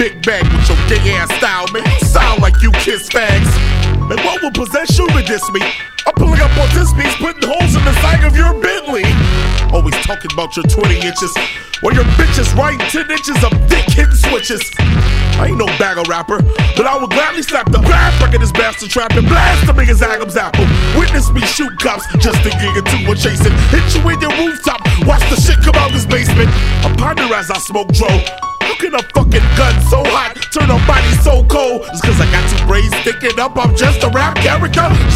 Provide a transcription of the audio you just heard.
Big Bang with your gay ass style, man. You sound like you kiss fags. And what will possess you to diss me? I'm pulling up on this piece, putting holes in the side of your Bentley. Always talking about your 20 inches, while your bitches writing 10 inches of dick hitting switches. I ain't no bagger rapper, but I would gladly slap the back of this bastard trap and blast him in his Adam's apple. Witness me shoot cops just a gig or two or chasing. Hit you in your rooftop, watch the shit come out this basement. I ponder as I smoke dro. How can a fucking gun so hot turn a body so cold? It's cause I got two braids sticking up, I'm just a rap character.